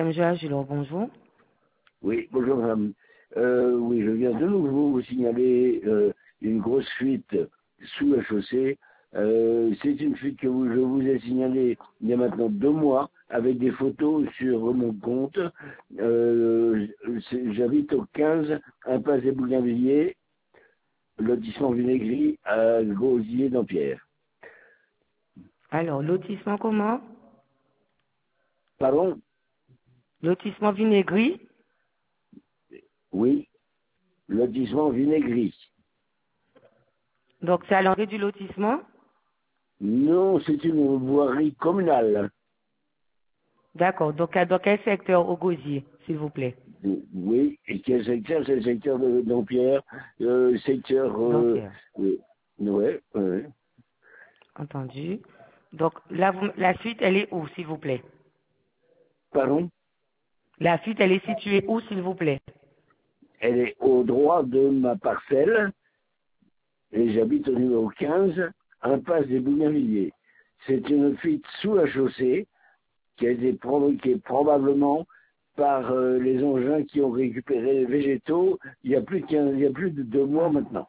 FM Joa Julot, bonjour. Oui, bonjour madame. Oui, je viens de nouveau vous signaler une grosse fuite sous la chaussée. C'est une fuite que je vous ai signalée il y a maintenant 2 mois avec des photos sur mon compte. J'habite au 15 impasse des Bougainvilliers, lotissement Vinaigri à Gauzier-Dampierre. Alors, lotissement comment? Pardon? Lotissement Vinaigri. Oui, lotissement Vinaigri. Donc, c'est à l'entrée du lotissement? Non, c'est une voirie communale. D'accord. Donc, dans quel secteur au Gosier, s'il vous plaît? Oui, et quel secteur? C'est le secteur de Dampierre, secteur... Dampierre. ouais, ouais. Entendu. Donc, là, la suite, elle est où, s'il vous plaît? Pardon? La suite, elle est située où, s'il vous plaît? Elle est au droit de ma parcelle, et j'habite au numéro 15, impasse des Bougainvilliers. C'est une fuite sous la chaussée qui a été provoquée probablement par les engins qui ont récupéré les végétaux il y a plus de 2 mois maintenant.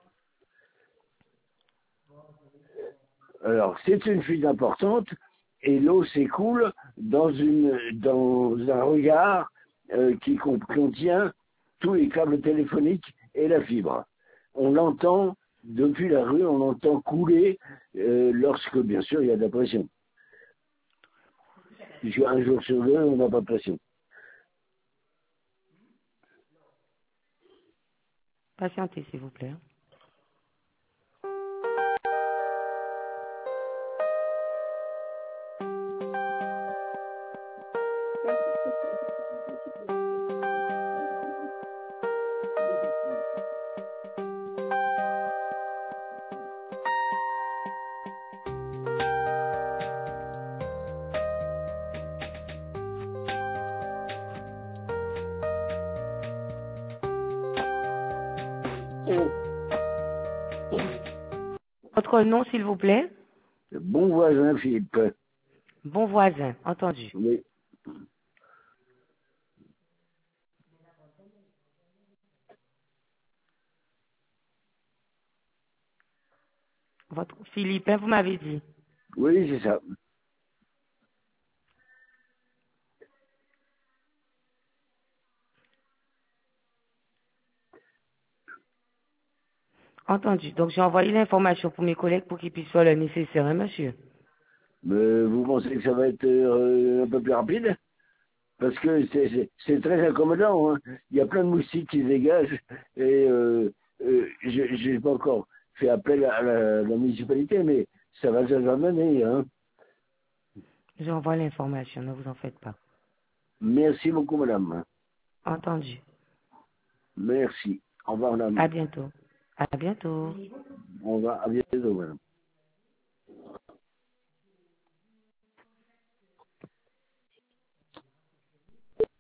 Alors, c'est une fuite importante et l'eau s'écoule dans un regard qui contient tous les câbles téléphoniques et la fibre. On l'entend depuis la rue, on l'entend couler lorsque, bien sûr, il y a de la pression. Puisque un jour sur deux, on n'a pas de pression. Patientez, s'il vous plaît. Votre nom, s'il vous plaît? Bon voisin, Philippe. Bon voisin. Entendu. Oui. Votre Philippe, hein, vous m'avez dit. Oui, c'est ça. Entendu. Donc, j'ai envoyé l'information pour mes collègues pour qu'ils puissent faire le nécessaire, hein, monsieur? Mais vous pensez que ça va être un peu plus rapide? Parce que c'est très incommodant. Hein. Il y a plein de moustiques qui se dégagent et je n'ai pas encore fait appel à la municipalité, mais ça va se mener. Hein. J'envoie l'information, ne vous en faites pas. Merci beaucoup, madame. Entendu. Merci. Au revoir, madame. À bientôt. À bientôt. Au revoir. À bientôt, madame.